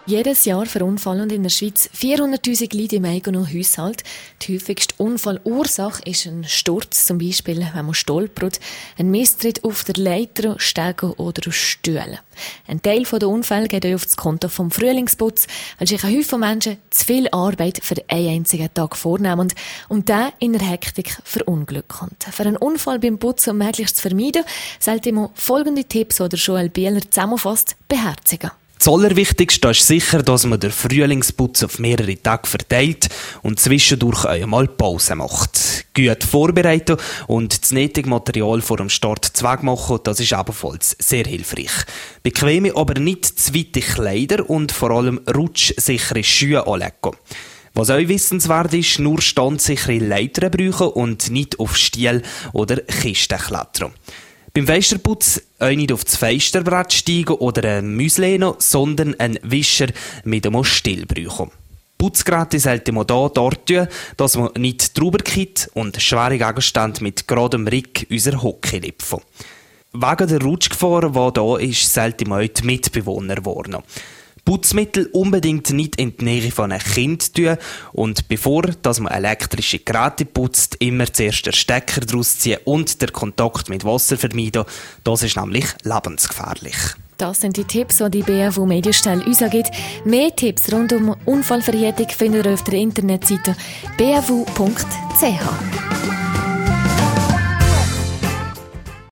Jedes Jahr verunfallen in der Schweiz 400'000 Leute im eigenen Haushalt. Die häufigste Unfallursache ist ein Sturz, zum Beispiel wenn man stolpert, ein Misstritt auf der Leiter, Stegen oder auf Stühlen. Ein Teil der Unfälle geht auf das Konto vom Frühlingsputz, weil sich ein Haufen Menschen zu viel Arbeit für einen einzigen Tag vornehmen und der in der Hektik verunglücken. Für einen Unfall beim Putzen möglichst zu vermeiden, sollte man folgende Tipps, die Joel Bieler zusammenfasst, beherzigen. Das Allerwichtigste ist sicher, dass man den Frühlingsputz auf mehrere Tage verteilt und zwischendurch einmal Pause macht. Gut vorbereiten und das nötige Material vor dem Start machen, das ist ebenfalls sehr hilfreich. Bequeme, aber nicht zu weite Kleider und vor allem rutschsichere Schuhe anlegen. Was auch wissenswert ist, nur standsichere Leitern brauchen und nicht auf Stiel oder Kisten klettern. Beim Fensterputz auch nicht auf das Fensterbrett steigen oder ein Müsleno, sondern einen Wischer mit einem Still brauchen. Putzgeräte sollte man dort tun, dass man nicht drüber kippt und schwere Gegenstände mit geradem Rick unser Hockey lipfen. Wegen der Rutschgefahr, die da ist, sollte man auch die Mitbewohner warnen. Putzmittel unbedingt nicht in die Nähe von einem Kind tun und bevor dass man elektrische Geräte putzt, immer zuerst den Stecker daraus ziehen und den Kontakt mit Wasser vermeiden. Das ist nämlich lebensgefährlich. Das sind die Tipps, die die BAV Medienstelle uns gibt. Mehr Tipps rund um Unfallverhütung findet ihr auf der Internetseite bav.ch.